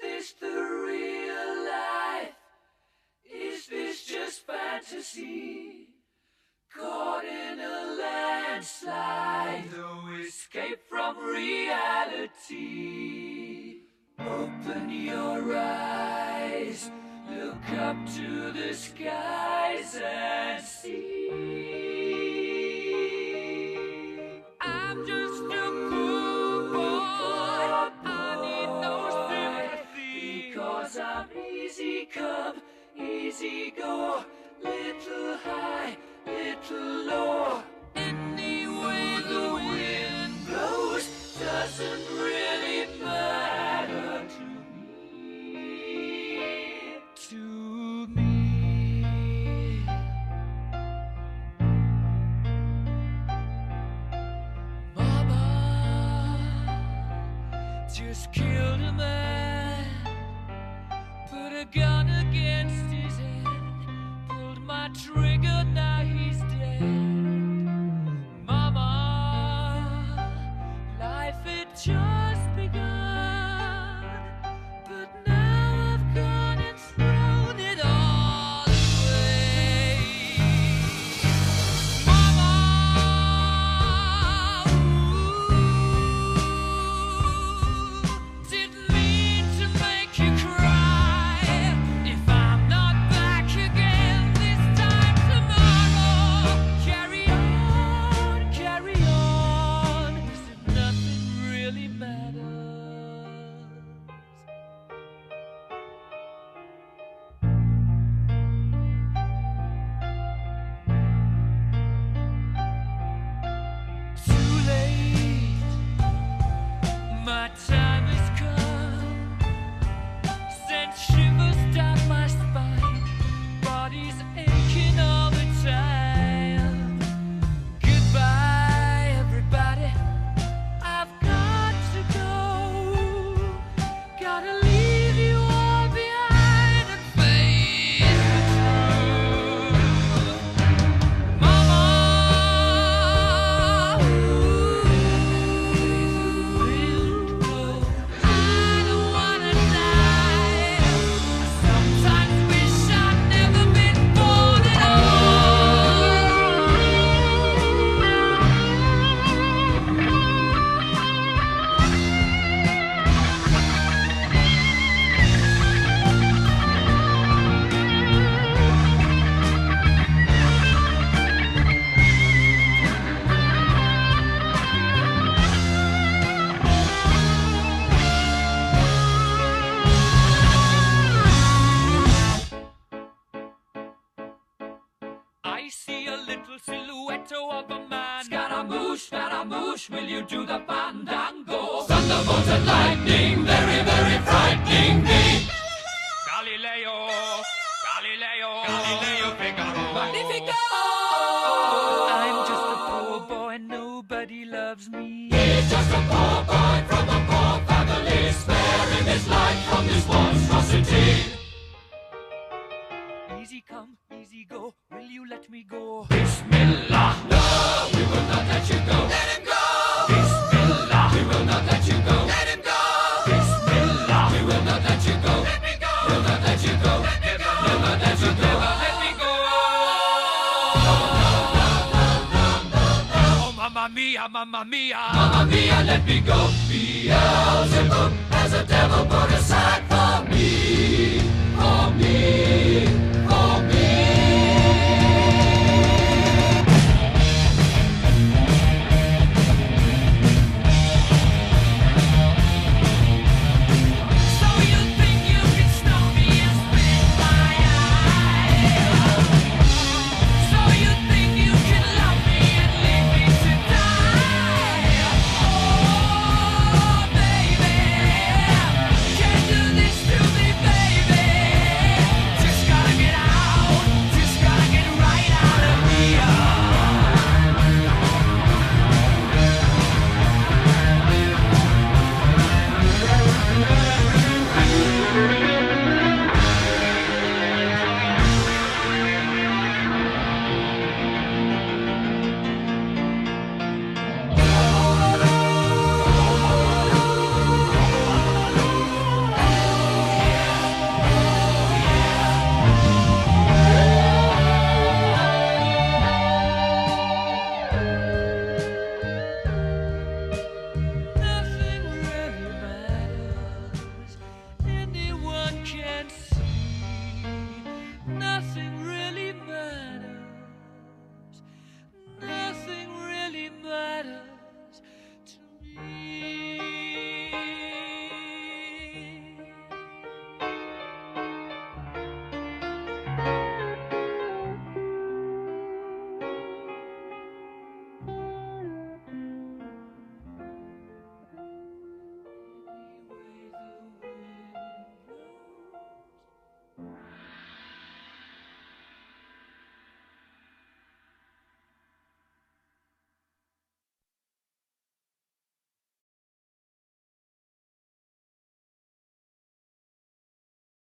this the real life? Is this just fantasy? Caught in a landslide, no escape from reality. Open your eyes, look up to the skies and see. I'm just a poor boy, I need no sympathy, because I'm easy come, easy go, little high, little low. Any way the wind blows doesn't really matter to me. To me. Mama just killed a man, put a gun against his head, pulled my trigger, now he's dead. Mama, life had just begun, but now I've gone and thrown it all away. Mama, didn't mean to make you cry. If I'm not back again this time tomorrow, carry on, carry on, as if nothing really matters. Too late, my time has come, sent shivers down my spine, body's aching all the time. Goodbye, everybody, I've got to go, gotta leave you all behind and face the truth. Mama, I don't wanna die. Sometimes wish I'd never been born at I see a little silhouette of a man. Scaramouche, will you do the fandango? Thunderbolts and lightning, very, very frightening me. Galileo, Figaro. Magnifico! I'm just a poor boy, nobody loves me. He's just a poor boy from a poor family, sparing his life from this monstrosity. Easy come, easy go, will you let me go? Bismillah, no, we will not let you go. Let him go! Bismillah, we will not let you go. Let him go! Bismillah, we will not let you go. Let me go! We'll not let you go. Let me go! We'll not let you go. Let me go! Oh, mamma mia, mamma mia. Mamma mia, let me go. Beelzebub has a devil put aside for me, for me.